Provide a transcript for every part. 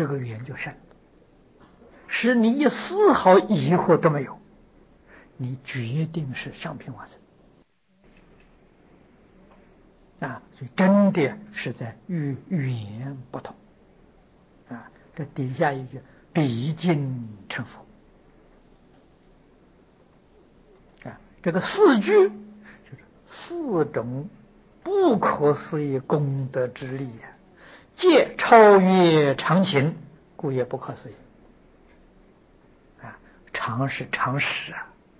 这个缘就深，使你一丝毫疑惑都没有，你决定是上品往生啊！所以真的是在语言不同啊。这底下一句毕竟成佛啊，这个四句就是四种不可思议功德之力啊，皆超越常情，故也不可思议啊。常是常识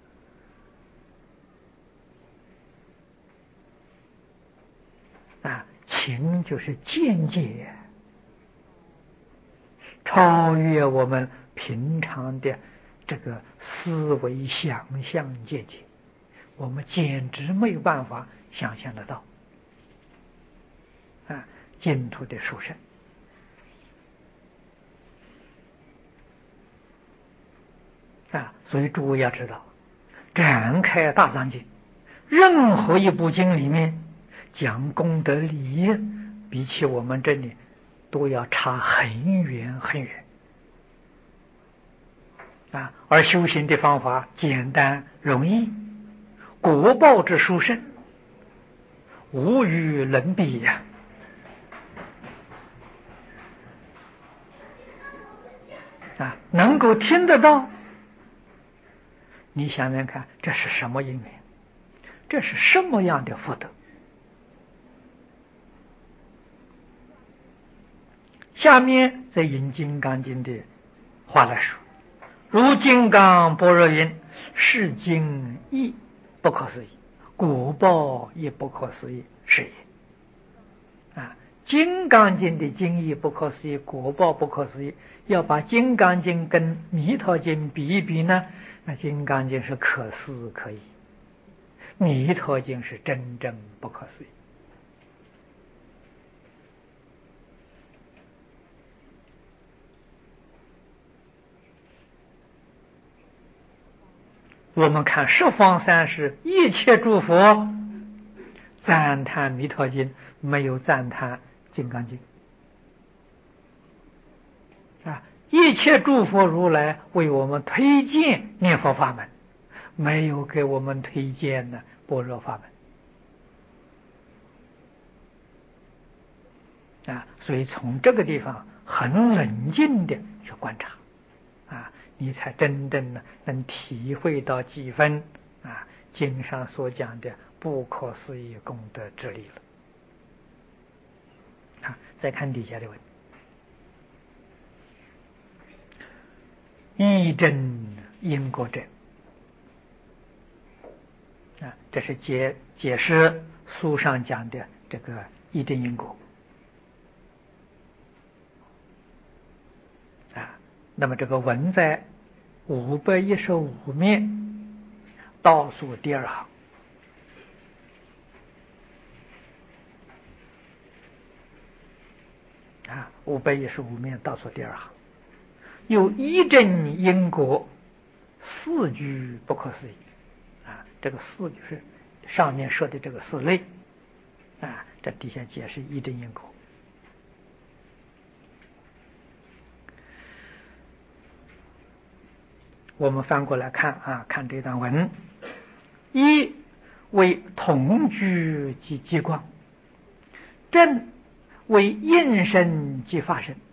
啊，情就是见解，超越我们平常的这个思维想象见解，我们简直没有办法想象得到啊！净土的殊胜啊！所以诸位要知道，展开大藏经，任何一部经里面讲功德理，比起我们这里都要差很远很远啊！而修行的方法简单容易，果报之殊胜，无与伦比呀！啊，能够听得到，你想想看，这是什么因缘？这是什么样的福德？下面再引《金刚经》的话来说：“如金刚般若云，是经亦不可思议，果报亦不可思议，是也。”啊，《金刚经》的经义不可思议，果报不可思议。要把《金刚经》跟《弥陀经》比一比呢，那《金刚经》是可思可议，《弥陀经》是真正不可思议。我们看十方三世一切诸佛赞叹弥陀经，没有赞叹金刚经啊！一切诸佛如来为我们推荐念佛法门，没有给我们推荐的般若法门啊！所以从这个地方很冷静的去观察啊，你才真正的能体会到几分啊经上所讲的不可思议功德之力了啊！再看底下的问题，义正因果者啊，这是解释书上讲的这个义正因果啊。那么这个文在515面倒数第二行啊，515面倒数第二行，有义正因果四句不可思议啊。这个四就是上面说的这个四类啊，这底下解释义正因果。我们翻过来看啊，看这段文，一为同居及激光，正为应身及发生，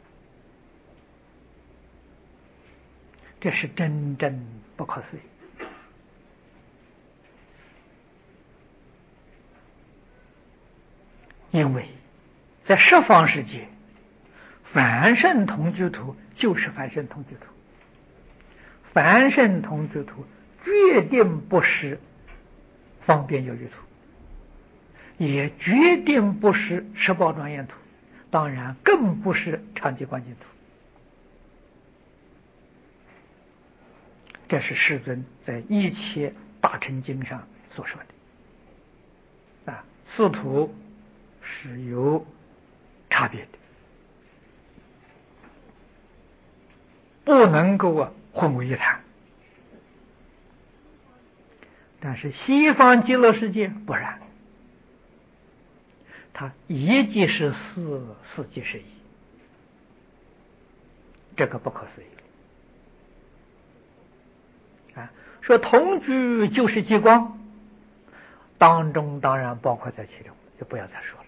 这是真正不可思议。因为在十方世界，凡圣同居土就是凡圣同居土，凡圣同居土决定不是方便有余土，也决定不是十宝庄严土，当然更不是长寂光净土。这是世尊在一切大乘经上所说的啊，四土是有差别的，不能够混为一谈。但是西方极乐世界不然，它一即是四，四即是一这个不可思议啊！说同居就是极光，当中当然包括在其中，就不要再说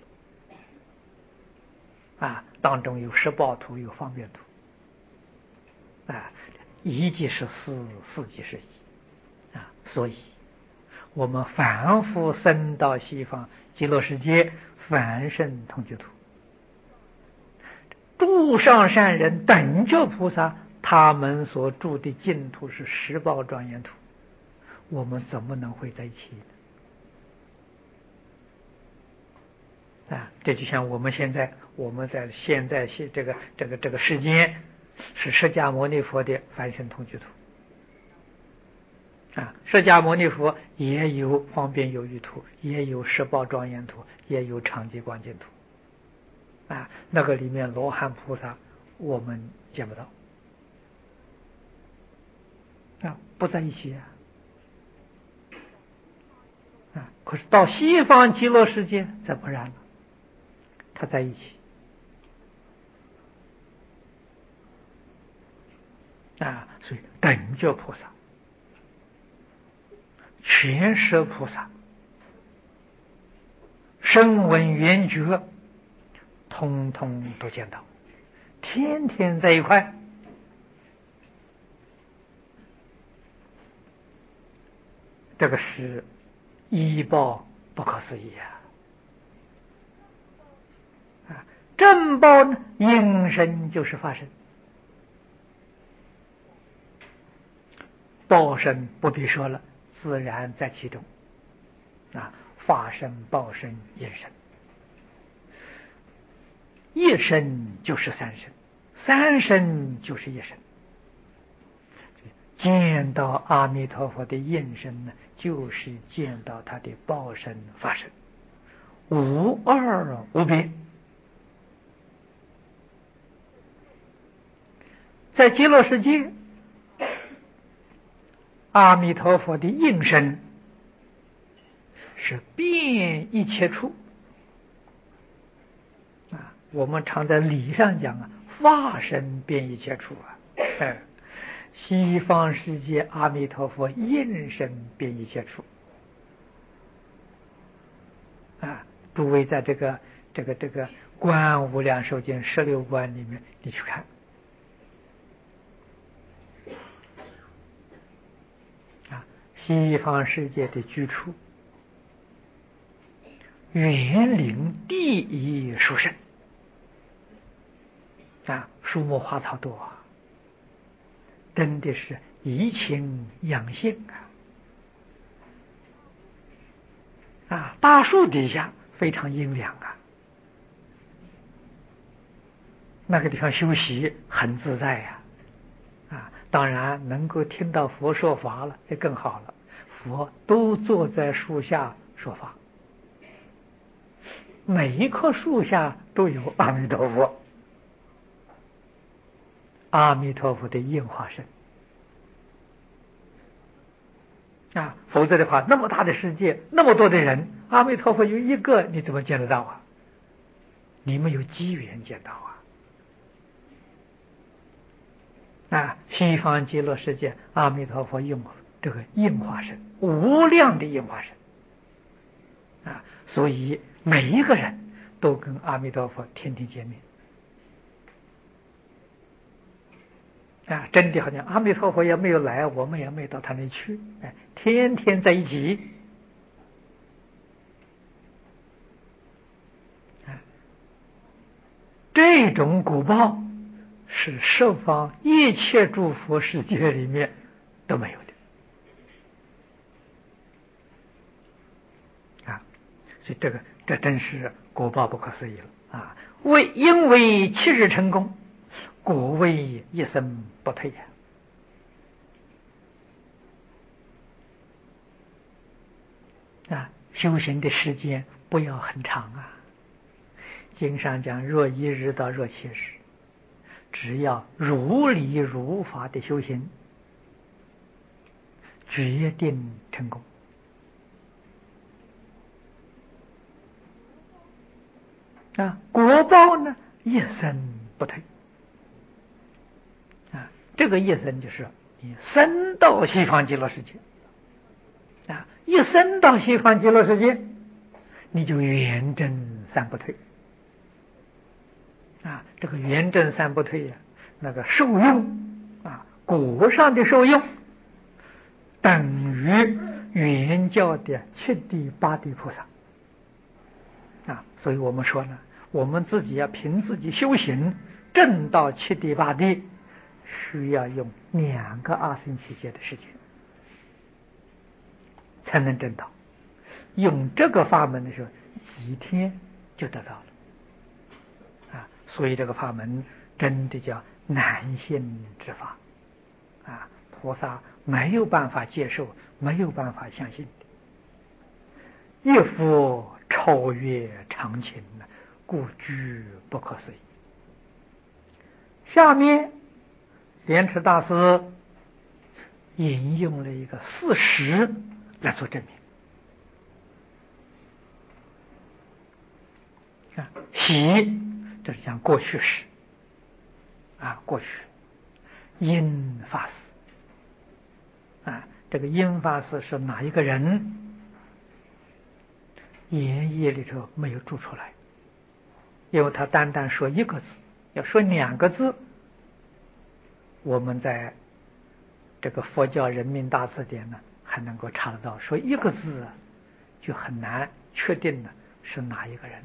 了啊！当中有十报图，有方便图啊，一即是四，四即是一啊，所以我们凡夫生到西方极乐世界，凡圣同居土。诸上善人等觉菩萨，他们所住的净土是十报庄严土，我们怎么能会在一起呢？啊，这就像我们在现在这个世间，是释迦牟尼佛的凡圣同居土啊，释迦牟尼佛也有方便有余土，也有十报庄严土，也有常寂光净土。啊，那个里面罗汉菩萨我们见不到啊，不在一起啊。可是到西方极乐世界则不然了，他在一起啊。所以等觉菩萨、全摄菩萨、声闻缘觉，通通都见到，天天在一块。这个是依报不可思议啊！正报呢，应身就是法身，报身不必说了，自然在其中啊。法身、报身、应身，一身就是三身，三身就是一身。见到阿弥陀佛的应身呢，就是见到他的报身、法身，无二无别。在极乐世界，阿弥陀佛的应身是遍一切处啊。我们常在理上讲啊，法身遍一切处啊。西方世界阿弥陀佛应身遍一切处啊。诸位在这个观无量寿经16观里面，你去看啊，西方世界的居处，园林第一殊胜啊，树木花草多啊，真的是怡情养性啊！大树底下非常阴凉啊，那个地方休息很自在啊！当然能够听到佛说法了，就更好了。佛都坐在树下说法，每一棵树下都有阿弥陀佛，阿弥陀佛的应化身啊！否则的话，那么大的世界，那么多的人，阿弥陀佛有一个，你怎么见得到啊？你们有机缘见到啊！西方极乐世界，阿弥陀佛用这个应化身，无量的应化身啊！所以每一个人都跟阿弥陀佛天天见面啊！真的好像阿弥陀佛也没有来，我们也没有到他那里去，哎，天天在一起啊！这种果报是十方一切诸佛世界里面都没有的啊！所以这真是果报不可思议了啊！因为七日成功，果位一生不退啊！修行的时间不要很长啊。经上讲，若一日到若七日，只要如理如法的修行，决定成功啊！果报呢，一生不退这个一生就是你生到西方极乐世界啊，一生到西方极乐世界，你就圆正三不退啊。这个圆正三不退呀，那个受用啊，果上的受用等于原教的七地八地菩萨啊。所以我们说呢，我们自己要凭自己修行证到七地八地，需要用2个阿僧祇劫的时间才能证到。用这个法门的时候，几天就得到了啊。所以这个法门真的叫难信之法啊，菩萨没有办法接受，没有办法相信的，一佛超越常情，故居不可思议。下面莲池大师引用了一个事实来做证明啊，喜这是讲过去时啊，过去因法师啊，这个因法师是哪一个人？言义里头没有注出来，因为他单单说一个字，要说2个字，我们在这个佛教人民大词典呢还能够查得到，说一个字就很难确定了是哪一个人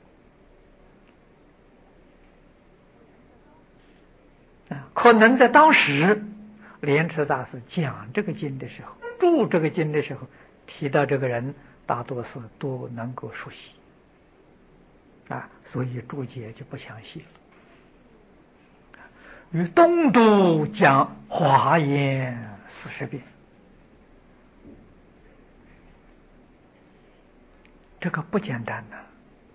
了啊。可能在当时莲池大师讲这个经的时候，注这个经的时候提到这个人，大多数都能够熟悉啊，所以注解就不详细了。与东都讲华严40遍，这个不简单呐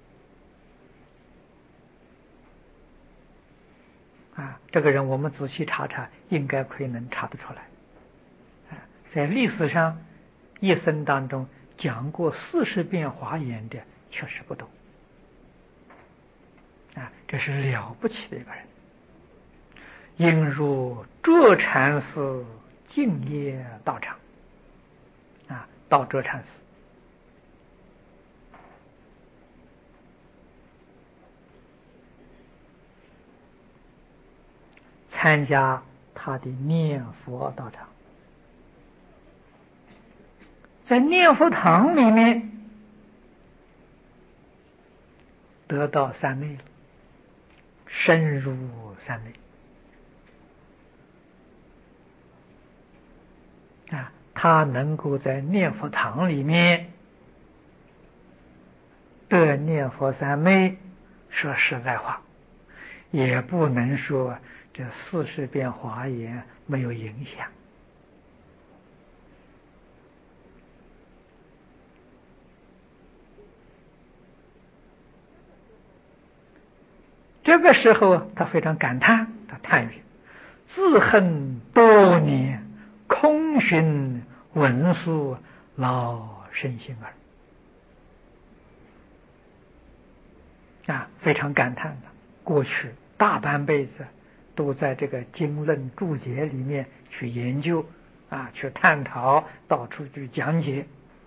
啊！这个人我们仔细查查，应该可以能查得出来啊。在历史上一生当中讲过40遍华严的确实不多啊，这是了不起的一个人。应入卓禅寺净业道场啊，到卓禅寺参加他的念佛道场，在念佛堂里面得到三昧了，深入三昧啊，他能够在念佛堂里面得念佛三昧，说实在话，也不能说这40遍华严没有影响。这个时候他非常感叹，他叹曰：自恨多年空寻文殊老身心耳啊，非常感叹的。过去大半辈子都在这个经论注解里面去研究啊，去探讨，到处去讲解，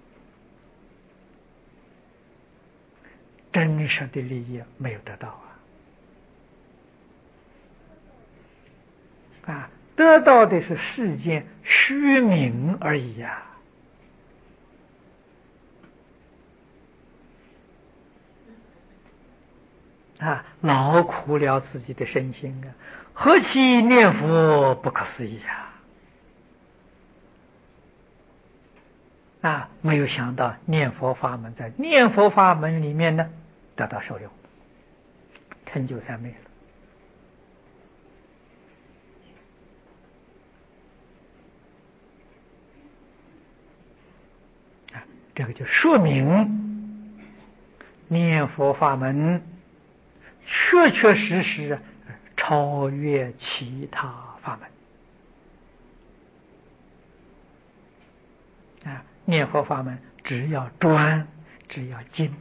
真实的利益没有得到啊，得到的是世间虚名而已呀。啊，劳苦了自己的身心啊，何其念佛不可思议啊！没有想到念佛法门在念佛法门里面呢得到受用，成就三昧了啊！这个就说明念佛法门确确实实超越其他法门啊！念佛法门只要专，只要精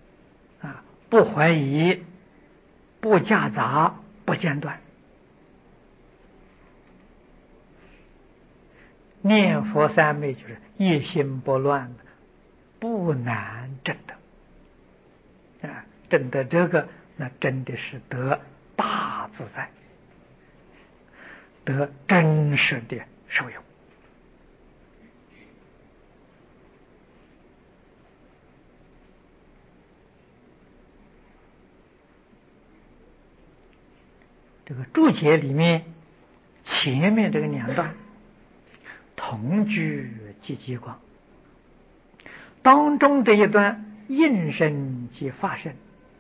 啊，不怀疑，不夹杂，不间断念佛三昧就是一心不乱，不难证得啊！证得这个，那真的是得大自在，得真实的受用。这个注解里面前面这个两段同居即极光，当中这一段应身即发身，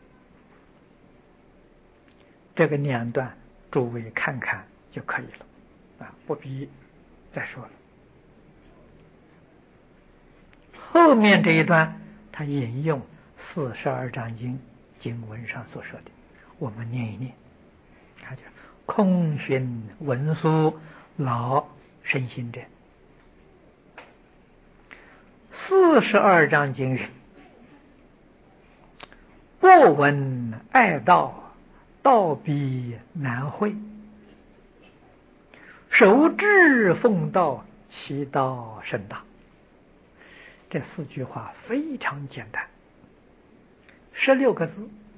这个两段诸位看看就可以了啊，不必再说了。后面这一段他引用42章经文上所说的，我们念一念。他就空寻文殊老身心者，42章经云：不闻爱道，道必难会；手持奉道，其道甚大。这4句话非常简单，16个字，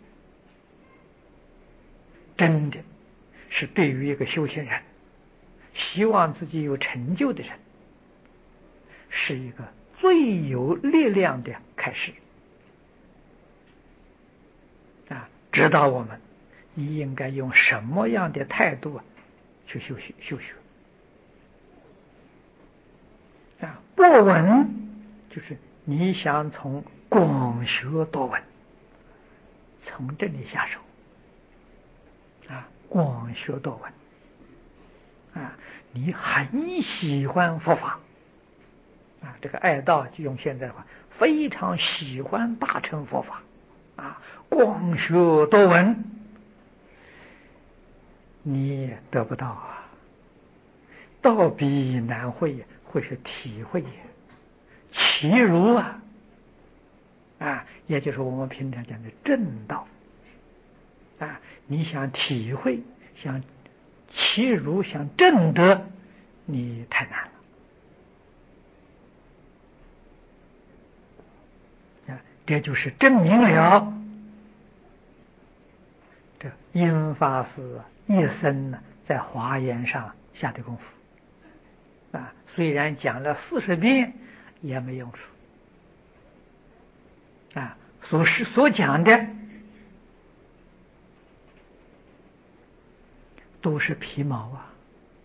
真的是对于一个修行人，希望自己有成就的人，是一个最有力量的开始啊！指导我们你应该用什么样的态度去修学啊！不闻就是你想从广学多闻，从这里下手啊！广学多闻啊！你很喜欢佛法啊！这个爱道就用现在的话，非常喜欢大乘佛法啊！广学多闻，你得不到啊！道比难会，会是体会，其如啊，也就是我们平常讲的正道啊！你想体会，想其如，想证得，你太难了啊！这就是证明了这因法师一生在华严上下的功夫啊，虽然讲了40遍也没用处啊，所讲的都是皮毛啊，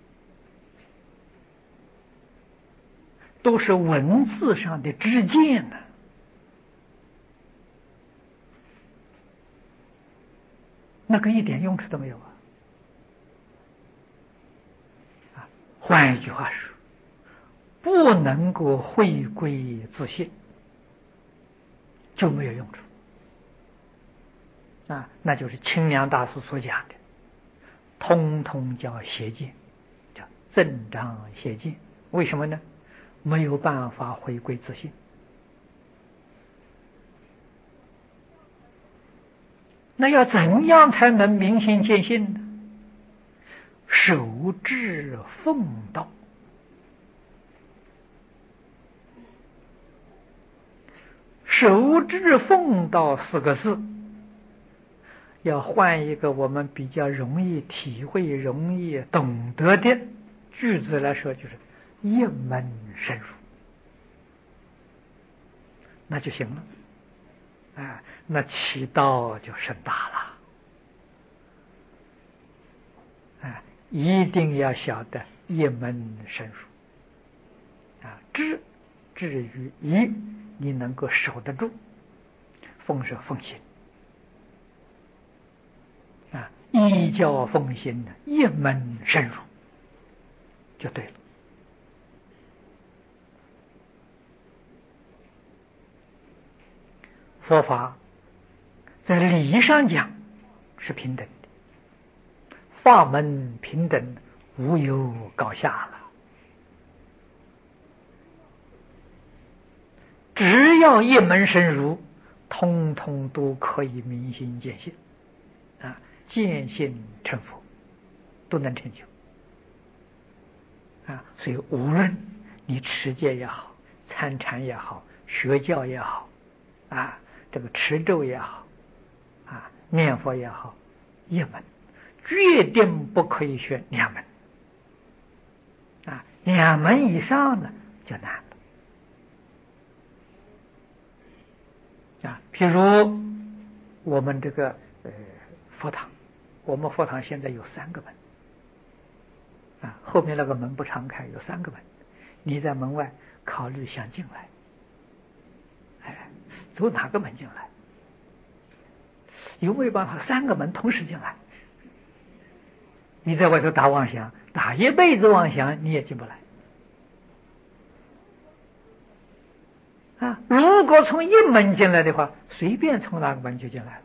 都是文字上的知见呢。那个一点用处都没有啊！换一句话说，不能够回归自信，就没有用处啊！那就是清凉大师所讲的，通通叫邪见，叫增长邪见。为什么呢？没有办法回归自信。那要怎样才能明心见性呢？守志奉道。守志奉道4个字，要换一个我们比较容易体会、容易懂得的句子来说，就是一门深入，那就行了啊！那其道就甚大了啊！一定要晓得一门深入啊！至于一，你能够守得住，奉是奉行啊，依教奉行的一门深入就对了。佛法在理上讲是平等的，法门平等，无有高下了。只要一门深入，通通都可以明心见性啊，见性成佛，都能成就啊。所以无论你持戒也好，参禅也好，学教也好，这个持咒也好，念佛也好，一门决定不可以学两门，两门以上呢就难了。譬如我们这个佛堂，我们佛堂现在有3个门，后面那个门不常开，有3个门，你在门外考虑想进来，走哪个门进来？有没有办法3个门同时进来？你在外头打妄想，打一辈子妄想，你也进不来。如果从一门进来的话，随便从哪个门就进来了，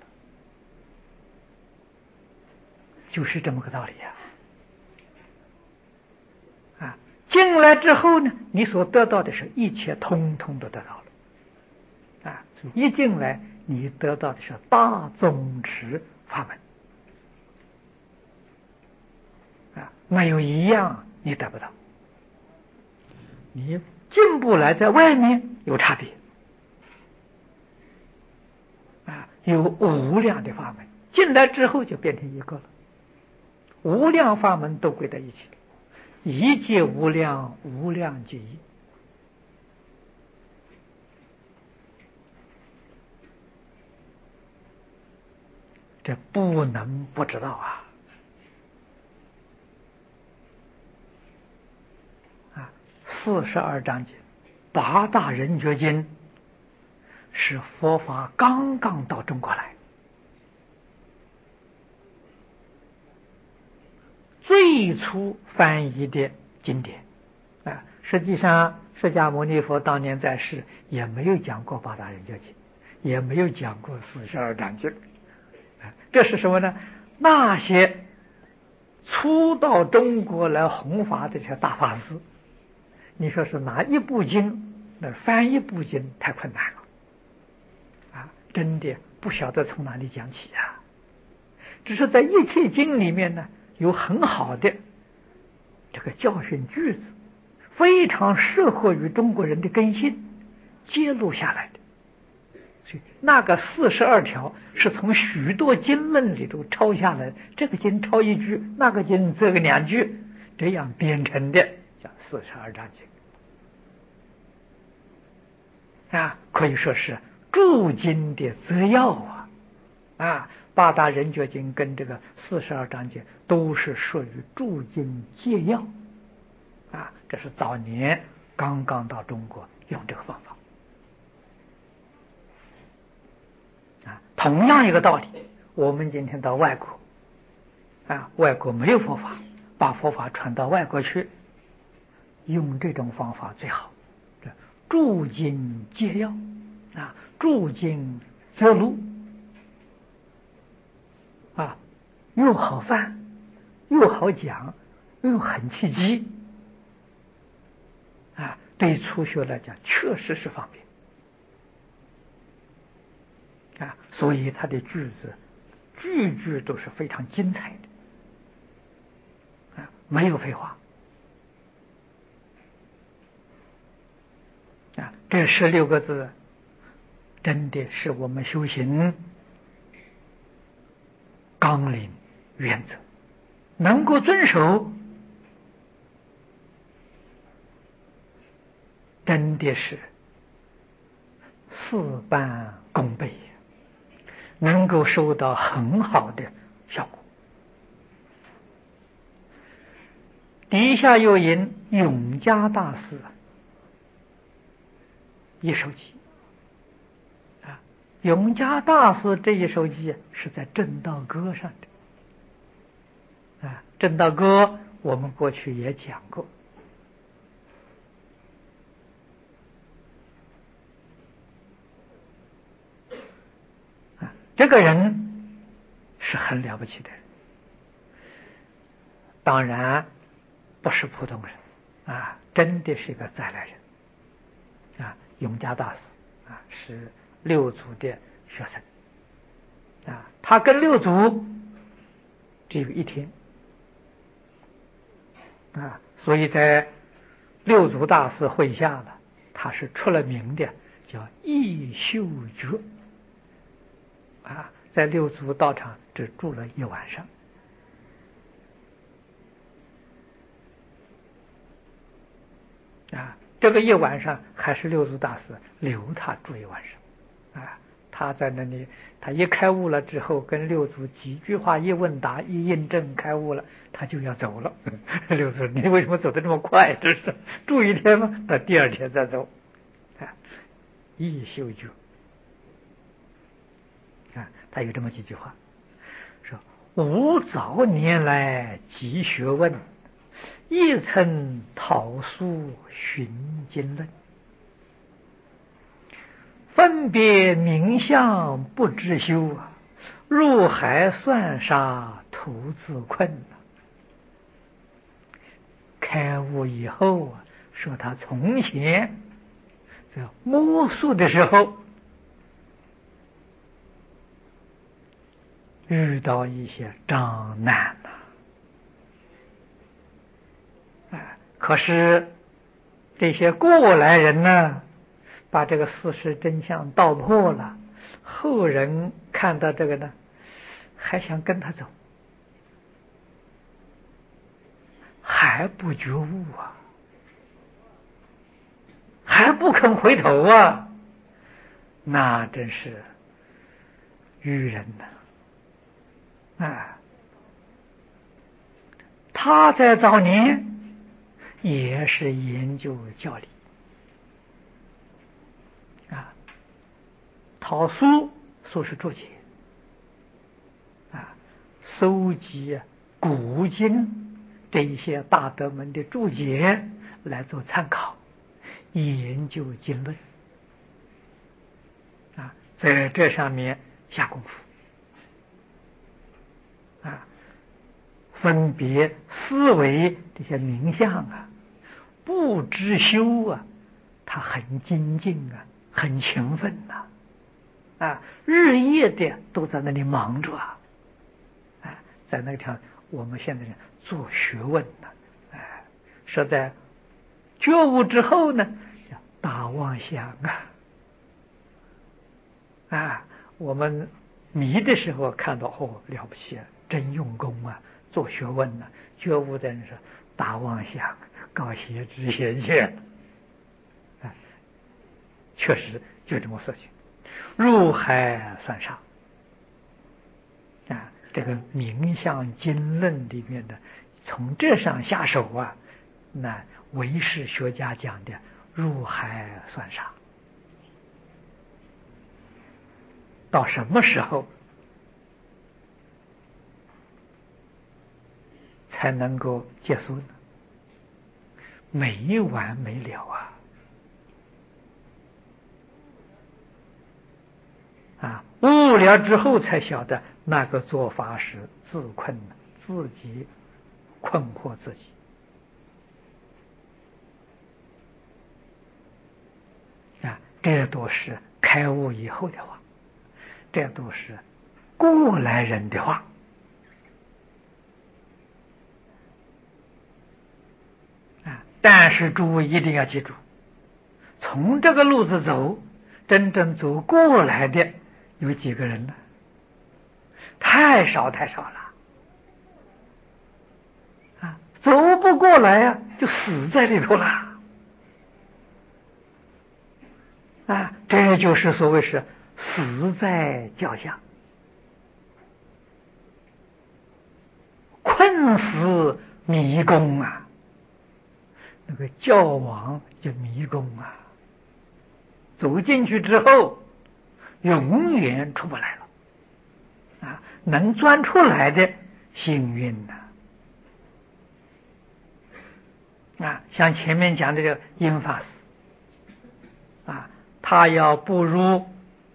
就是这么个道理进来之后呢，你所得到的是一切通通都得到了，所以一进来你得到的是大宗持法门，没有一样你得不到。你进不来，在外面有差别，有无量的法门，进来之后就变成一个了，无量法门都归在一起了，一界无量，无量界一。这不能不知道42章经，8大人觉经是佛法刚刚到中国来，最初翻译的经典实际上释迦牟尼佛当年在世也没有讲过8大人觉经，也没有讲过42章经。这是什么呢？那些初到中国来弘法的这些大法师，你说是拿一部经那翻一部经太困难了真的不晓得从哪里讲起只是在一切经里面呢，有很好的这个教训句子，非常适合于中国人的根性揭露下来的。所以那个42条是从许多经论里头抄下来，这个经抄一句，那个经这个2句，这样编成的，叫42章经可以说是注经的摘要8大人觉经跟这个42章经都是属于注经戒要这是早年刚刚到中国用这个方法同样一个道理，我们今天到外国外国没有佛法，把佛法传到外国去，用这种方法最好，注经戒要注经摘录又好翻又好讲又很契机对初学来讲确实是方便所以他的句子句句都是非常精彩的没有废话这16个字真的是我们修行纲领原则，能够遵守真的是事半功倍，能够收到很好的效果。底下又引永嘉大师一首偈永嘉大师这一首偈是在正道歌上的正道歌我们过去也讲过这个人是很了不起的人，当然不是普通人真的是一个再来人永嘉大师是六祖的学生他跟六祖只有1天所以在六祖大师会下了，他是出了名的，叫一宿觉在六祖道场只住了一晚上这个一晚上还是六祖大师留他住一晚上他在那里，他一开悟了之后，跟六祖几句话一问答一印证开悟了，他就要走了。六祖，你为什么走得这么快？这是住一天吗？到第二天再走一宿觉他有这么几句话，说吾早年来积学问，亦曾讨书寻经论，分别名相不知修入海算沙徒自困开悟以后说他从前在摸索的时候遇到一些障难可是这些过来人呢，把这个事实真相道破了，后人看到这个呢，还想跟他走，还不觉悟还不肯回头那真是愚人他在早年也是研究教理讨书是注解收集古今这一些大德们的注解来做参考，研究经论在这上面下功夫分别思维这些名相不知修他很精进很勤奋日夜的都在那里忙着在那条我们现在做学问说在觉悟之后呢，大妄想我们迷的时候看到了不起真用功做学问觉悟的人是大妄想告邪知邪见确实就这么说去入海算沙这个名相经论里面的从这上下手那唯识学家讲的入海算沙到什么时候才能够结束呢？没完没了悟了之后才晓得那个做法是自困自己困惑自己这都是开悟以后的话，这都是过来人的话但是诸位一定要记住，从这个路子走，真正走过来的有几个人呢？太少太少了走不过来就死在里头了这就是所谓是死在脚下，困死迷宫那个教网就迷宫走进去之后永远出不来了能钻出来的幸运像前面讲的这个因法师他要步入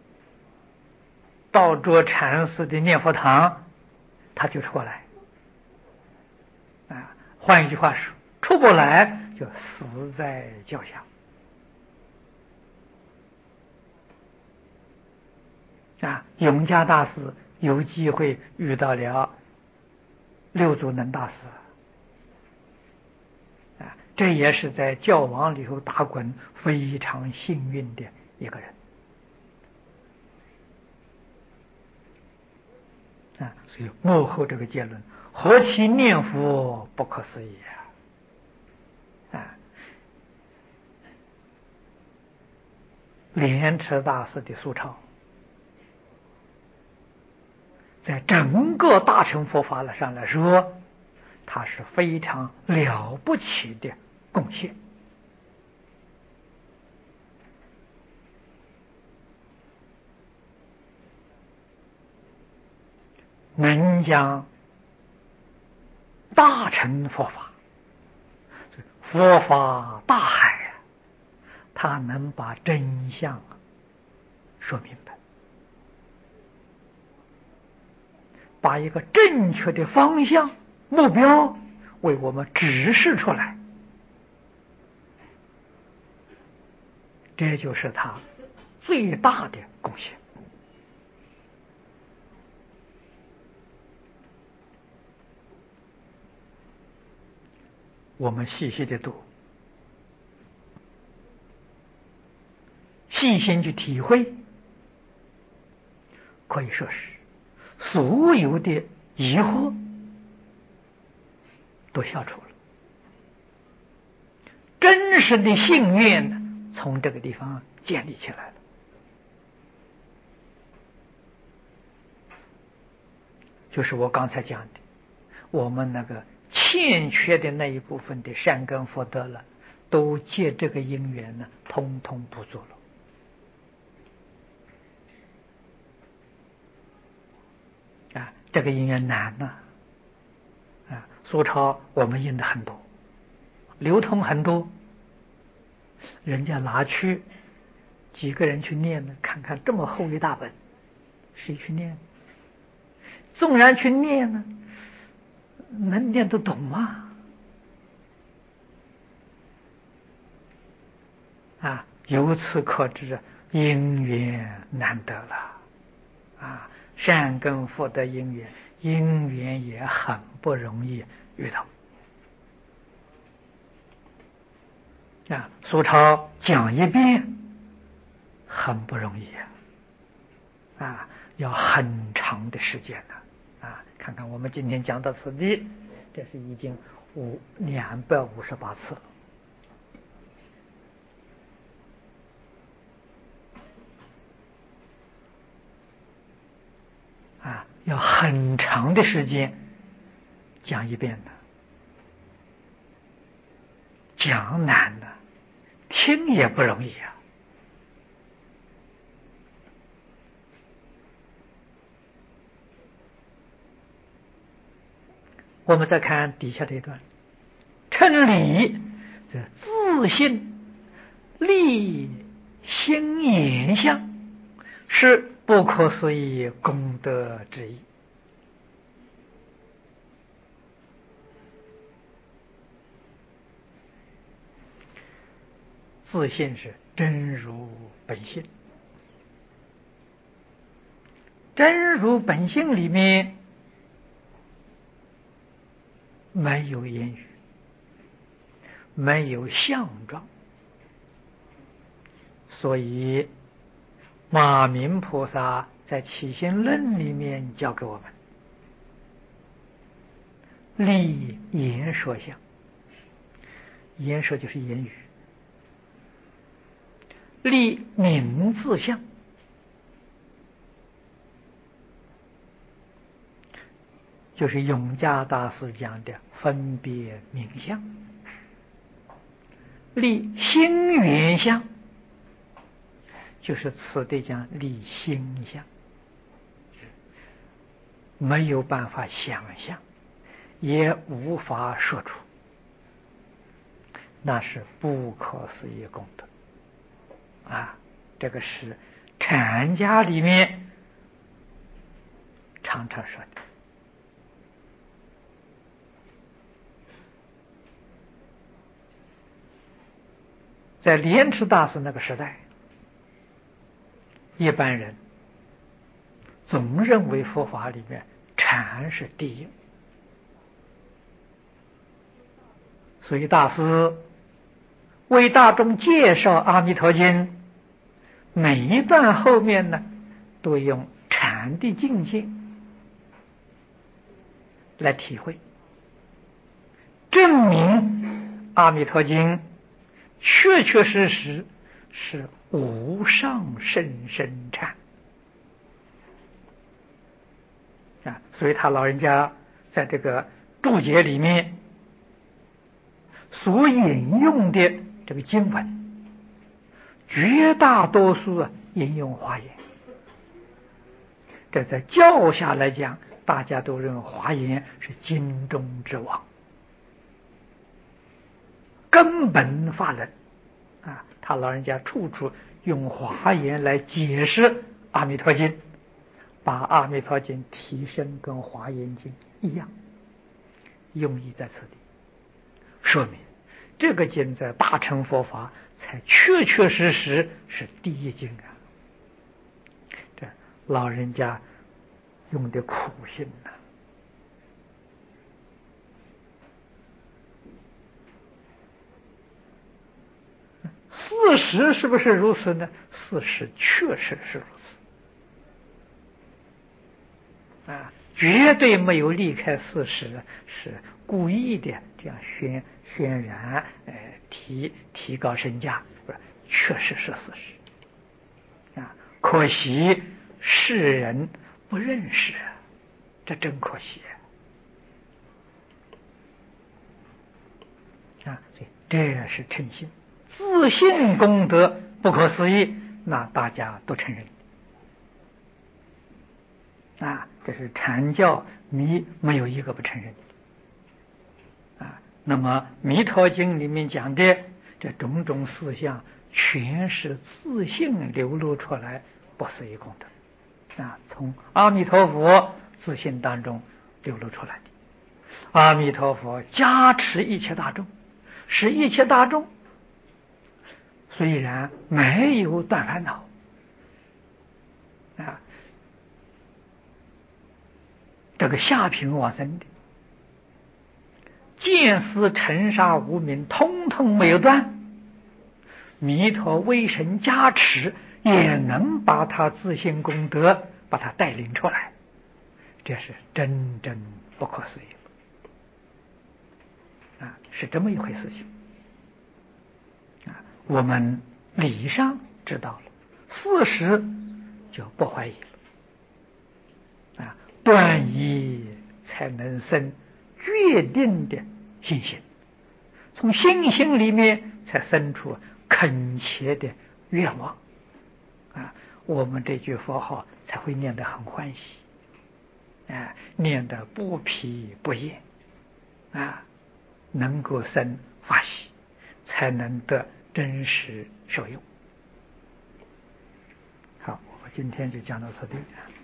道卓禅师的念佛堂，他就出来换一句话说，出不来就死在脚下永嘉大师有机会遇到了六祖能大师这也是在教网里头打滚非常幸运的一个人啊。所以幕后这个结论：何其念佛不可思议啊！莲池大师的苏超，在整个大乘佛法上来说，他是非常了不起的贡献。能将大乘佛法，佛法大海他能把真相说明白，把一个正确的方向目标为我们指示出来，这就是他最大的贡献。我们细细的读，细心去体会，可以说是所有的疑惑都消除了，真实的信愿呢，从这个地方建立起来了。就是我刚才讲的，我们那个欠缺的那一部分的善根福德了，都借这个因缘呢，通通补足了。啊，这个因缘难呐！啊，苏超我们印的很多，流通很多，人家拿去几个人去念呢？看看这么厚一大本，谁去念？纵然去念呢，能念得懂吗？啊，由此可知因缘难得了啊！善根福德因缘也很不容易遇到啊。苏超讲一遍很不容易啊，要很长的时间呢啊！看看我们今天讲到此地，这是已经258次了。啊，要很长的时间讲一遍的，讲难的，听也不容易啊。我们再看底下这一段，称理这自信立心言相，是不可思议功德之一。自信是真如本性，真如本性里面没有言语，没有相状，所以马明菩萨在起心论里面教给我们立言说相，言说就是言语，立名字相，就是永嘉大师讲的分别名相，立心缘相，就是此地讲立心相，没有办法想象，也无法说出，那是不可思议功德啊！这个是禅家里面常常说的。在莲池大师那个时代，一般人总认为佛法里面禅是第一，所以大师为大众介绍阿弥陀经，每一段后面呢，都用禅的境界来体会，证明阿弥陀经确确实实是无上甚深禅啊！所以他老人家在这个注解里面所引用的这个经文，绝大多数引用华严。这在教下来讲，大家都认为华严是经中之王，根本法论啊！他老人家处处用华严来解释阿弥陀经，把阿弥陀经提升跟华严经一样，用意在此地，说明这个经在大乘佛法才确确实实是第一经啊！这老人家用的苦心啊！事实是不是如此呢？事实确实是如此啊！绝对没有离开事实，是故意的这样渲染，提高身价，不是，确实是事实啊！可惜世人不认识，这真可惜啊！这是诚心。自信功德不可思议，那大家都承认啊！这是禅教没有一个不承认啊！那么《弥陀经》里面讲的这种种事项，全是自信流露出来不思议功德啊！从阿弥陀佛自信当中流露出来的。阿弥陀佛加持一切大众，使一切大众虽然没有断烦恼啊，这个下品往生的见思尘沙无明通通没有断，弥陀威神加持，也能把他自信功德把他带领出来，这是真正不可思议啊！是这么一回事情啊！我们理上知道了，事实就不怀疑了啊！断疑才能生决定的信心，从信心里面才生出恳切的愿望啊！我们这句佛号才会念得很欢喜啊，念得不疲不厌啊，能够生法喜，才能得真实受用。好，我今天就讲到此地。